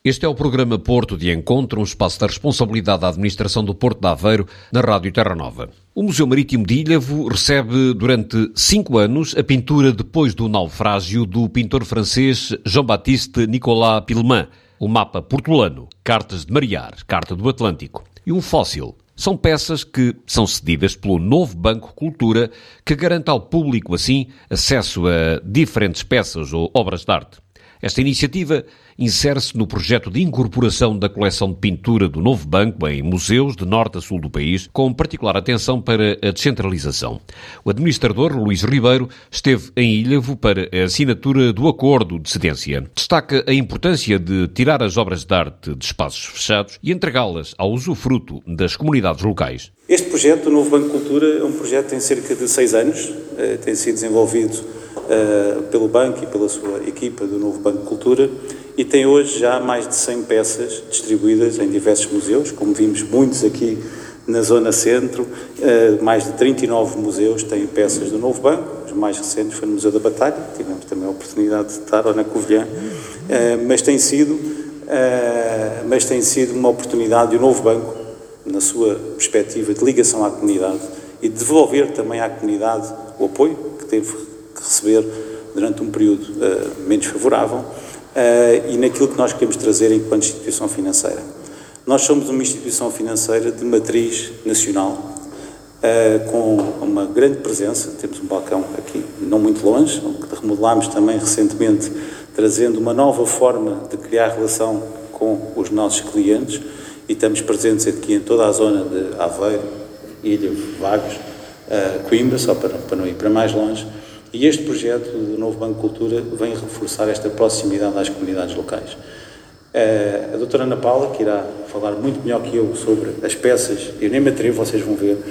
Este é o programa Porto de Encontro, um espaço da responsabilidade da administração do Porto de Aveiro, na Rádio Terra Nova. O Museu Marítimo de Ilhavo recebe durante 5 anos a pintura Depois do Naufrágio do pintor francês Jean-Baptiste Nicolas Pilman, o mapa portolano, Cartas de Mariar, Carta do Atlântico, e um fóssil. São peças que são cedidas pelo novo Banco Cultura, que garante ao público, assim, acesso a diferentes peças ou obras de arte. Esta iniciativa insere-se no projeto de incorporação da coleção de pintura do novo banco em museus de norte a sul do país, com particular atenção para a descentralização. O administrador, Luís Ribeiro, esteve em Ilhavo para a assinatura do acordo de cedência. Destaca a importância de tirar as obras de arte de espaços fechados e entregá-las ao usufruto das comunidades locais. Este projeto do novo Banco Cultura é um projeto que tem cerca de 6 anos, tem sido desenvolvido pelo banco e pela sua equipa do novo Banco Cultura e tem hoje já mais de 100 peças distribuídas em diversos museus, como vimos muitos aqui na zona centro, mais de 39 museus têm peças do novo banco, os mais recentes foi no Museu da Batalha, tivemos também a oportunidade de estar ou na Covilhã, mas tem sido uma oportunidade de um novo banco, na sua perspectiva de ligação à comunidade e de devolver também à comunidade o apoio que teve que receber durante um período menos favorável e naquilo que nós queremos trazer enquanto instituição financeira. Nós somos uma instituição financeira de matriz nacional, com uma grande presença, temos um balcão aqui não muito longe, que remodelámos também recentemente, trazendo uma nova forma de criar relação com os nossos clientes e estamos presentes aqui em toda a zona de Aveiro, Ilhavo, Vagos, Coimbra, só para não ir para mais longe. E este projeto do novo Banco Cultura vem reforçar esta proximidade às comunidades locais. A doutora Ana Paula, que irá falar muito melhor que eu sobre as peças, eu nem me atrevo, vocês vão ver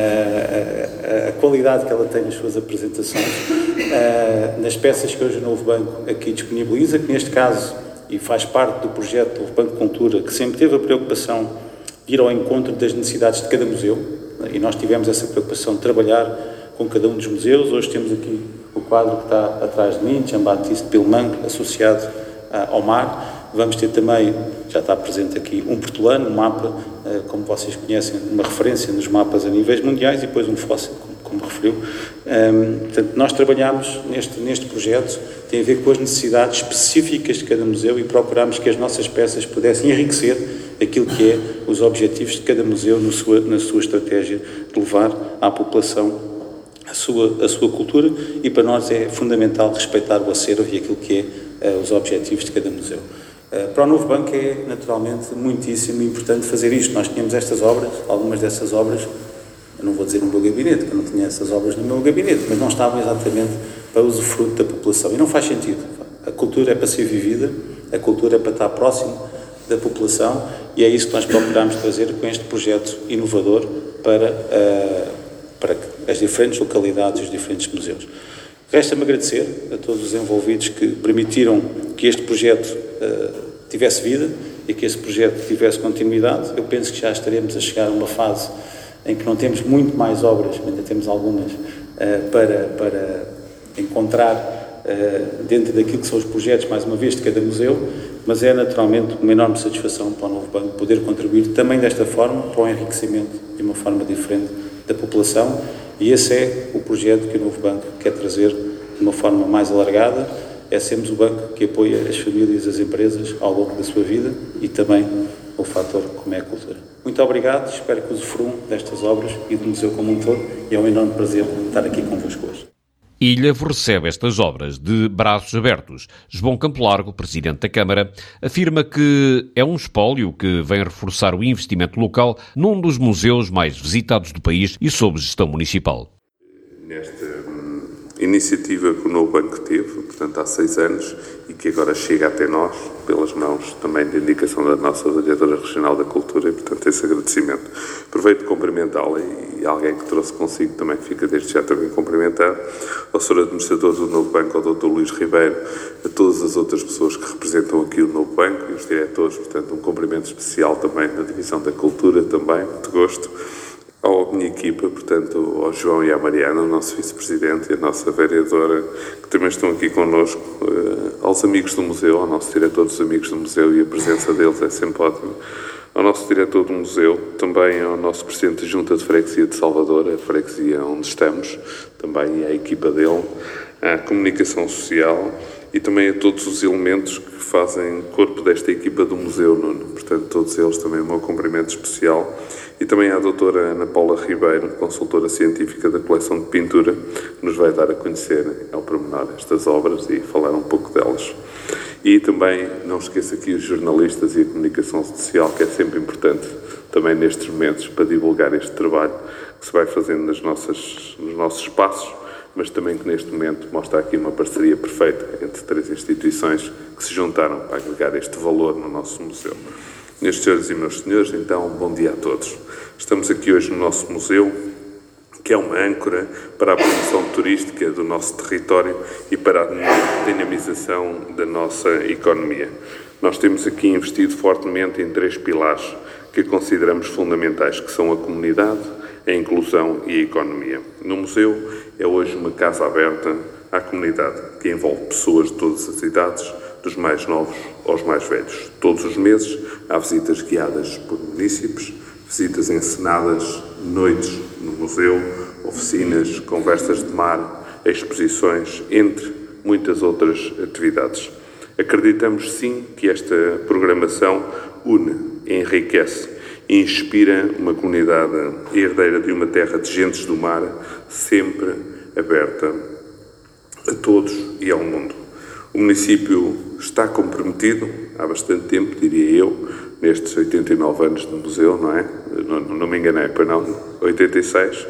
a qualidade que ela tem nas suas apresentações, nas peças que hoje o novo banco aqui disponibiliza, que neste caso, e faz parte do projeto do Banco Cultura, que sempre teve a preocupação de ir ao encontro das necessidades de cada museu, e nós tivemos essa preocupação de trabalhar com cada um dos museus. Hoje temos aqui o quadro que está atrás de mim, Jean-Baptiste Pilman, associado ao mar. Vamos ter também, já está presente aqui, um portolano, um mapa, como vocês conhecem, uma referência nos mapas a níveis mundiais e depois um fóssil, como referiu. Portanto, nós trabalhamos neste projeto, tem a ver com as necessidades específicas de cada museu e procuramos que as nossas peças pudessem enriquecer aquilo que é os objetivos de cada museu na sua estratégia de levar à população a sua cultura, e para nós é fundamental respeitar o acervo e aquilo que é os objetivos de cada museu. Para o novo banco é naturalmente muitíssimo importante fazer isto. Nós tínhamos estas obras, algumas dessas obras, eu não vou dizer no meu gabinete, que eu não tinha essas obras no meu gabinete, mas não estavam exatamente para o usufruto da população, e não faz sentido. A cultura é para ser vivida, a cultura é para estar próximo da população, e é isso que nós procuramos trazer com este projeto inovador para as diferentes localidades e os diferentes museus. Resta-me agradecer a todos os envolvidos que permitiram que este projeto tivesse vida e que este projeto tivesse continuidade. Eu penso que já estaremos a chegar a uma fase em que não temos muito mais obras, mas ainda temos algumas para encontrar dentro daquilo que são os projetos, mais uma vez, de cada museu, mas é naturalmente uma enorme satisfação para o novo banco poder contribuir também desta forma para o enriquecimento de uma forma diferente da população, e esse é o projeto que o novo banco quer trazer de uma forma mais alargada. É sermos o banco que apoia as famílias e as empresas ao longo da sua vida e também o fator como é a cultura. Muito obrigado, espero que usufruam destas obras e do museu como um todo, e é um enorme prazer estar aqui convosco hoje. Ilhavo recebe estas obras de braços abertos. João Campo Largo, presidente da Câmara, afirma que é um espólio que vem reforçar o investimento local num dos museus mais visitados do país e sob gestão municipal. Nesta iniciativa que o novo banco teve, portanto há 6 anos, e que agora chega até nós, pelas mãos também da indicação da nossa Diretora Regional da Cultura, e portanto esse agradecimento. Aproveito de cumprimentá-la e alguém que trouxe consigo também, que fica desde já também cumprimentar, ao Sr. Administrador do Novo Banco, ao Dr. Luís Ribeiro, a todas as outras pessoas que representam aqui o Novo Banco e os diretores, portanto um cumprimento especial também na Divisão da Cultura, também, muito gosto. à minha equipa, portanto, ao João e à Mariana, o nosso vice-presidente e a nossa vereadora, que também estão aqui connosco, aos amigos do museu, ao nosso diretor dos amigos do museu, e a presença deles é sempre ótima, ao nosso diretor do museu, também ao nosso presidente da Junta de Freguesia de Salvador, a freguesia onde estamos, também e à equipa dele, à comunicação social e também a todos os elementos que fazem corpo desta equipa do museu, Nuno. Portanto, todos eles também o meu cumprimento especial. E também à doutora Ana Paula Ribeiro, consultora científica da coleção de pintura, que nos vai dar a conhecer ao pormenor estas obras e falar um pouco delas. E também, não esqueça aqui os jornalistas e a comunicação social, que é sempre importante também nestes momentos para divulgar este trabalho que se vai fazendo nos nossos espaços, mas também que neste momento mostra aqui uma parceria perfeita entre 3 instituições que se juntaram para agregar este valor no nosso museu. Meus senhores e meus senhores, então, bom dia a todos. Estamos aqui hoje no nosso museu, que é uma âncora para a promoção turística do nosso território e para a dinamização da nossa economia. Nós temos aqui investido fortemente em 3 pilares que consideramos fundamentais, que são a comunidade, a inclusão e a economia. No museu é hoje uma casa aberta à comunidade, que envolve pessoas de todas as idades, dos mais novos aos mais velhos. Todos os meses há visitas guiadas por munícipes, visitas encenadas, noites no museu, oficinas, conversas de mar, exposições, entre muitas outras atividades. Acreditamos sim que esta programação une, enriquece e inspira uma comunidade herdeira de uma terra de gentes do mar, sempre aberta a todos e ao mundo. O município está comprometido, há bastante tempo, diria eu, nestes 89 anos do museu, não é? Não me enganei, para não, 86,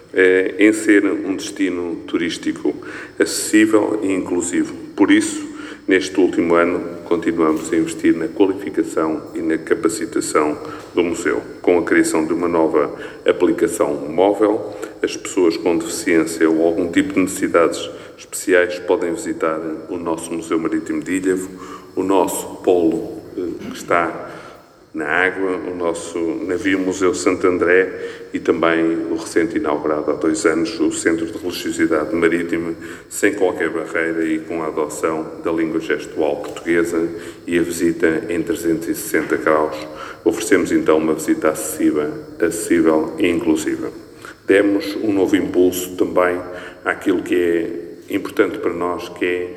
em ser um destino turístico acessível e inclusivo. Por isso, neste último ano, continuamos a investir na qualificação e na capacitação do museu, com a criação de uma nova aplicação móvel. As pessoas com deficiência ou algum tipo de necessidades especiais podem visitar o nosso Museu Marítimo de Ílhavo, o nosso polo que está na água, o nosso navio Museu Santo André e também o recente inaugurado há 2 anos, o Centro de Religiosidade Marítima, sem qualquer barreira e com a adoção da língua gestual portuguesa e a visita em 360 graus. Oferecemos então uma visita acessível e inclusiva. Demos um novo impulso também àquilo que é importante para nós, que é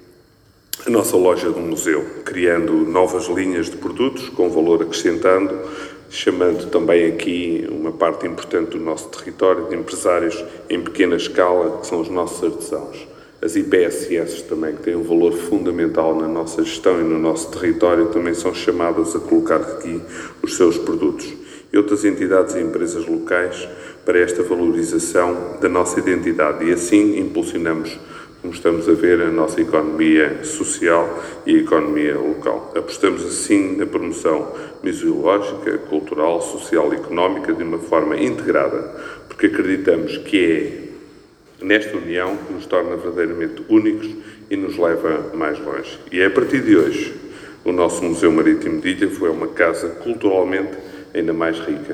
a nossa loja do museu, criando novas linhas de produtos com valor acrescentado, chamando também aqui uma parte importante do nosso território de empresários em pequena escala, que são os nossos artesãos. As IPSS também, que têm um valor fundamental na nossa gestão e no nosso território, também são chamadas a colocar aqui os seus produtos. E outras entidades e empresas locais para esta valorização da nossa identidade. E assim impulsionamos, como estamos a ver, a nossa economia social e a economia local. Apostamos assim na promoção museológica, cultural, social e económica de uma forma integrada, porque acreditamos que é nesta união que nos torna verdadeiramente únicos e nos leva mais longe. E é a partir de hoje, o nosso Museu Marítimo de Ílhavo é uma casa culturalmente ainda mais rica,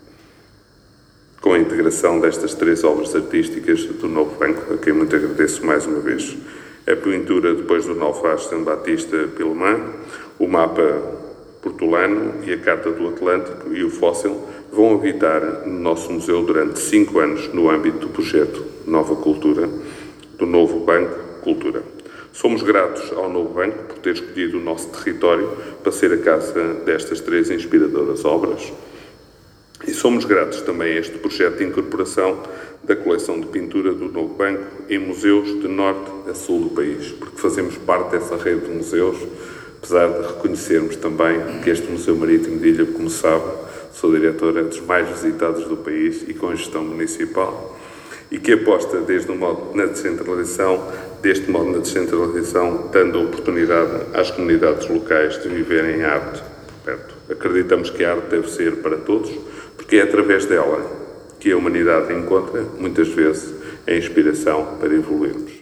com a integração destas 3 obras artísticas do Novo Banco, a quem muito agradeço mais uma vez. A pintura depois do naufrágio de São Batista Pilmã, o mapa portolano e a Carta do Atlântico e o fóssil vão habitar no nosso museu durante 5 anos no âmbito do projeto Nova Cultura, do Novo Banco Cultura. Somos gratos ao Novo Banco por ter escolhido o nosso território para ser a casa destas 3 inspiradoras obras. E somos gratos também a este projeto de incorporação da coleção de pintura do Novo Banco em museus de norte a sul do país, porque fazemos parte dessa rede de museus, apesar de reconhecermos também que este Museu Marítimo de Ílhavo, como sabe, sou diretor, é dos mais visitados do país e com gestão municipal, e que aposta desde o modo na descentralização, dando a oportunidade às comunidades locais de viverem a arte perto. Acreditamos que a arte deve ser para todos, porque é através dela que a humanidade encontra, muitas vezes, a inspiração para evoluirmos.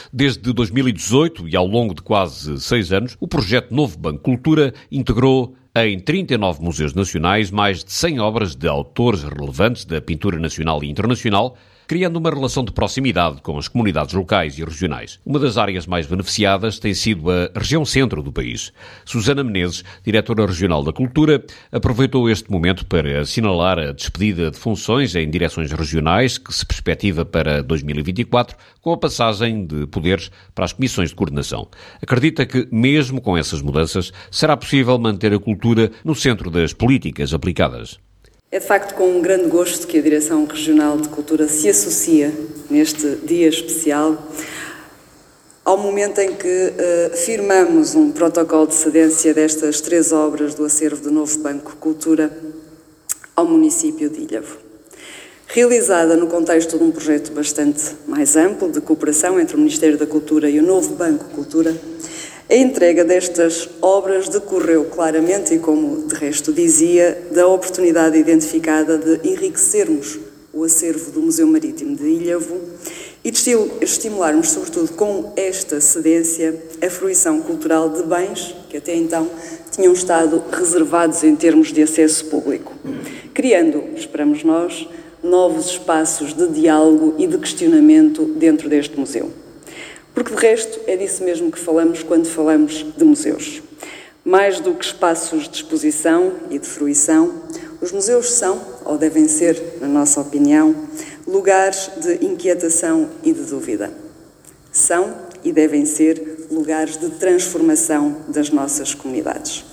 Desde 2018 e ao longo de quase 6 anos, o projeto Novo Banco Cultura integrou em 39 museus nacionais mais de 100 obras de autores relevantes da pintura nacional e internacional, criando uma relação de proximidade com as comunidades locais e regionais. Uma das áreas mais beneficiadas tem sido a região centro do país. Susana Menezes, diretora regional da Cultura, aproveitou este momento para assinalar a despedida de funções em direções regionais que se perspectiva para 2024, com a passagem de poderes para as comissões de coordenação. Acredita que, mesmo com essas mudanças, será possível manter a cultura no centro das políticas aplicadas. É de facto com um grande gosto que a Direção Regional de Cultura se associa neste dia especial ao momento em que firmamos um protocolo de cedência destas 3 obras do acervo do novo Banco Cultura ao município de Ilhavo. Realizada no contexto de um projeto bastante mais amplo de cooperação entre o Ministério da Cultura e o novo Banco Cultura, a entrega destas obras decorreu claramente, e como de resto dizia, da oportunidade identificada de enriquecermos o acervo do Museu Marítimo de Ilhavo e de estimularmos, sobretudo com esta cedência, a fruição cultural de bens que até então tinham estado reservados em termos de acesso público, criando, esperamos nós, novos espaços de diálogo e de questionamento dentro deste museu. Porque, de resto, é disso mesmo que falamos quando falamos de museus. Mais do que espaços de exposição e de fruição, os museus são, ou devem ser, na nossa opinião, lugares de inquietação e de dúvida. São e devem ser lugares de transformação das nossas comunidades.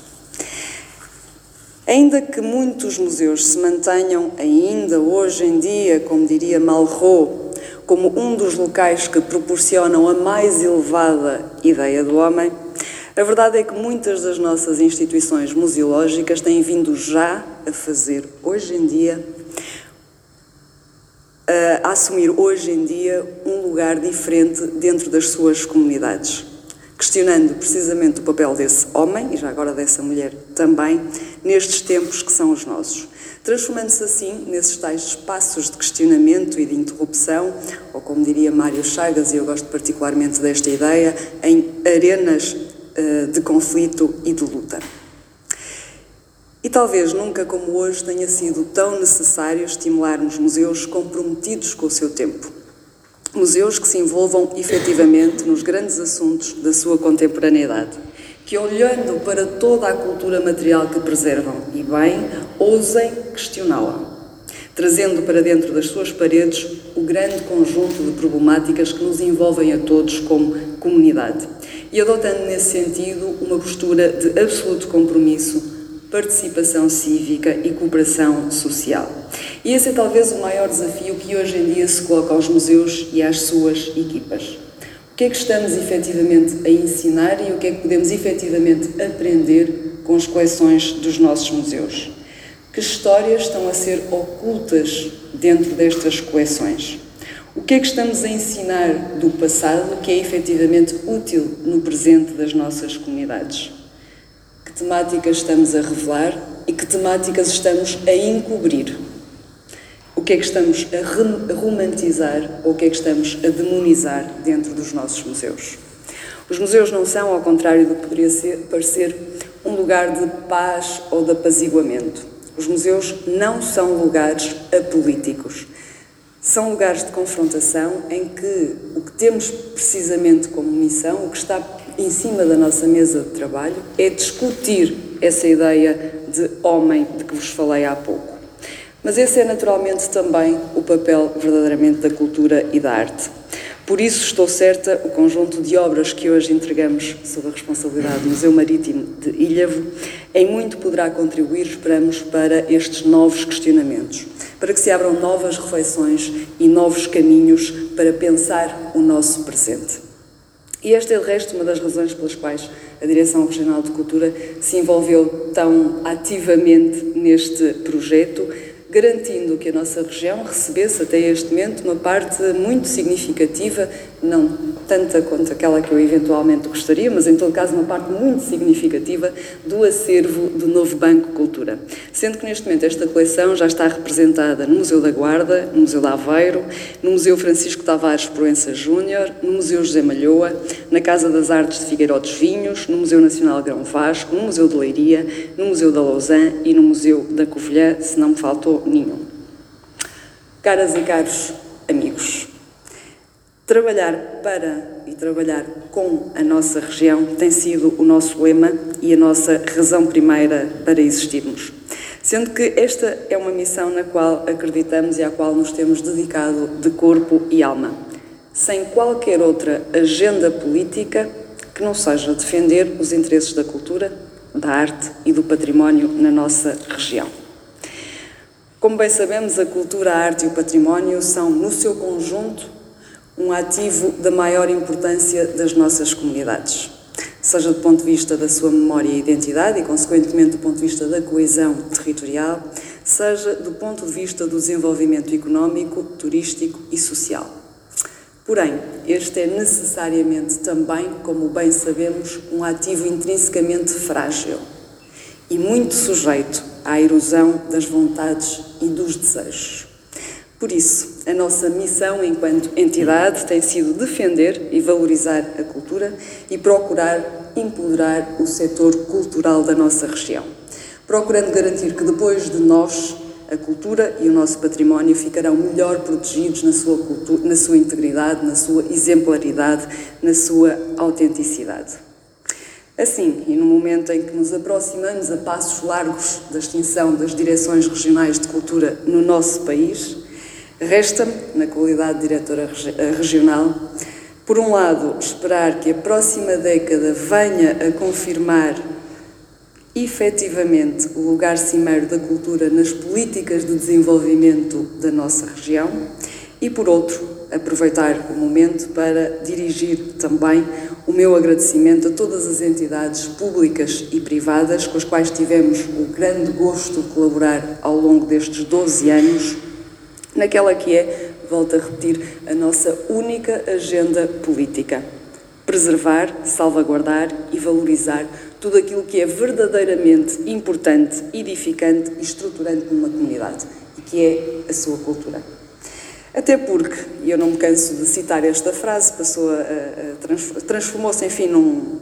Ainda que muitos museus se mantenham ainda hoje em dia, como diria Malraux, como um dos locais que proporcionam a mais elevada ideia do homem, a verdade é que muitas das nossas instituições museológicas têm vindo já a fazer hoje em dia, a assumir hoje em dia um lugar diferente dentro das suas comunidades, questionando precisamente o papel desse homem, e já agora dessa mulher também, nestes tempos que são os nossos, transformando-se assim nesses tais espaços de questionamento e de interrupção, ou como diria Mário Chagas, e eu gosto particularmente desta ideia, em arenas de conflito e de luta. E talvez nunca como hoje tenha sido tão necessário estimularmos museus comprometidos com o seu tempo. Museus que se envolvam efetivamente nos grandes assuntos da sua contemporaneidade, que olhando para toda a cultura material que preservam, e bem, ousem questioná-la, trazendo para dentro das suas paredes o grande conjunto de problemáticas que nos envolvem a todos como comunidade, e adotando nesse sentido uma postura de absoluto compromisso, participação cívica e cooperação social. E esse é talvez o maior desafio que hoje em dia se coloca aos museus e às suas equipas. O que é que estamos efetivamente a ensinar e o que é que podemos efetivamente aprender com as coleções dos nossos museus? Que histórias estão a ser ocultas dentro destas coleções? O que é que estamos a ensinar do passado que é efetivamente útil no presente das nossas comunidades? Que temáticas estamos a revelar e que temáticas estamos a encobrir? O que é que estamos a romantizar ou o que é que estamos a demonizar dentro dos nossos museus? Os museus não são, ao contrário do que poderia parecer, um lugar de paz ou de apaziguamento. Os museus não são lugares apolíticos. São lugares de confrontação em que o que temos precisamente como missão, o que está em cima da nossa mesa de trabalho, é discutir essa ideia de homem de que vos falei há pouco. Mas esse é naturalmente também o papel verdadeiramente da cultura e da arte. Por isso, estou certa, o conjunto de obras que hoje entregamos sob a responsabilidade do Museu Marítimo de Ilhavo, em muito poderá contribuir, esperamos, para estes novos questionamentos, para que se abram novas reflexões e novos caminhos para pensar o nosso presente. E esta é, de resto, uma das razões pelas quais a Direção Regional de Cultura se envolveu tão ativamente neste projeto, garantindo que a nossa região recebesse até este momento uma parte muito significativa, não tanta quanto aquela que eu eventualmente gostaria, mas em todo caso uma parte muito significativa do acervo do novo Banco Cultura. Sendo que neste momento esta coleção já está representada no Museu da Guarda, no Museu de Aveiro, no Museu Francisco Tavares Proença Júnior, no Museu José Malhoa, na Casa das Artes de Figueiró dos Vinhos, no Museu Nacional Grão Vasco, no Museu de Leiria, no Museu da Lausanne e no Museu da Covilhã, se não me faltou nenhum. Caras e caros amigos, trabalhar para e trabalhar com a nossa região tem sido o nosso lema e a nossa razão primeira para existirmos. Sendo que esta é uma missão na qual acreditamos e à qual nos temos dedicado de corpo e alma, sem qualquer outra agenda política que não seja defender os interesses da cultura, da arte e do património na nossa região. Como bem sabemos, a cultura, a arte e o património são, no seu conjunto, um ativo da maior importância das nossas comunidades, seja do ponto de vista da sua memória e identidade e, consequentemente, do ponto de vista da coesão territorial, seja do ponto de vista do desenvolvimento económico, turístico e social. Porém, este é necessariamente também, como bem sabemos, um ativo intrinsecamente frágil e muito sujeito à erosão das vontades e dos desejos. Por isso, a nossa missão enquanto entidade tem sido defender e valorizar a cultura e procurar empoderar o setor cultural da nossa região, procurando garantir que depois de nós, a cultura e o nosso património ficarão melhor protegidos na sua integridade, na sua exemplaridade, na sua autenticidade. Assim, e no momento em que nos aproximamos a passos largos da extinção das direções regionais de cultura no nosso país, resta-me, na qualidade de diretora regional, por um lado, esperar que a próxima década venha a confirmar efetivamente o lugar cimeiro da cultura nas políticas de desenvolvimento da nossa região e, por outro, aproveitar o momento para dirigir também o meu agradecimento a todas as entidades públicas e privadas com as quais tivemos o grande gosto de colaborar ao longo destes 12 anos, naquela que é, volto a repetir, a nossa única agenda política: preservar, salvaguardar e valorizar tudo aquilo que é verdadeiramente importante, edificante e estruturante numa comunidade, e que é a sua cultura. Até porque, e eu não me canso de citar esta frase, transformou-se, enfim,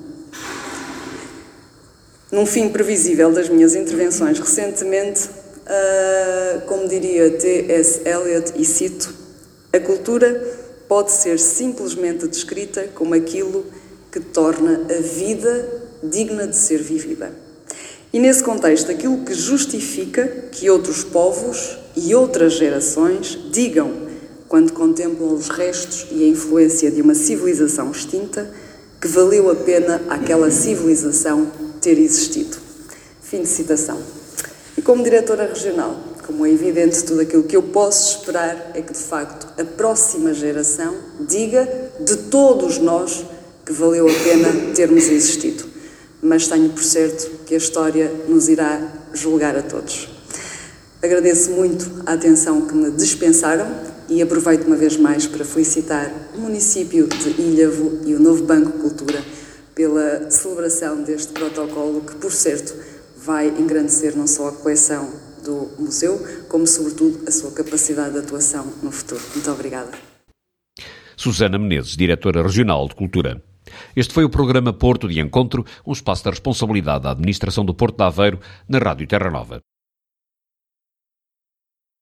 num fim previsível das minhas intervenções recentemente, como diria T.S. Eliot, e cito: a cultura pode ser simplesmente descrita como aquilo que torna a vida digna de ser vivida. E nesse contexto, aquilo que justifica que outros povos e outras gerações digam, quando contemplam os restos e a influência de uma civilização extinta, que valeu a pena aquela civilização ter existido. Fim de citação. E como diretora regional, como é evidente, tudo aquilo que eu posso esperar é que, de facto, a próxima geração diga de todos nós que valeu a pena termos existido. Mas tenho por certo que a história nos irá julgar a todos. Agradeço muito a atenção que me dispensaram e aproveito uma vez mais para felicitar o município de Ilhavo e o novo Banco Cultura pela celebração deste protocolo que, por certo, vai engrandecer não só a coleção do museu, como, sobretudo, a sua capacidade de atuação no futuro. Muito obrigada. Susana Menezes, Diretora Regional de Cultura. Este foi o programa Porto de Encontro, um espaço da responsabilidade da Administração do Porto de Aveiro, na Rádio Terra Nova.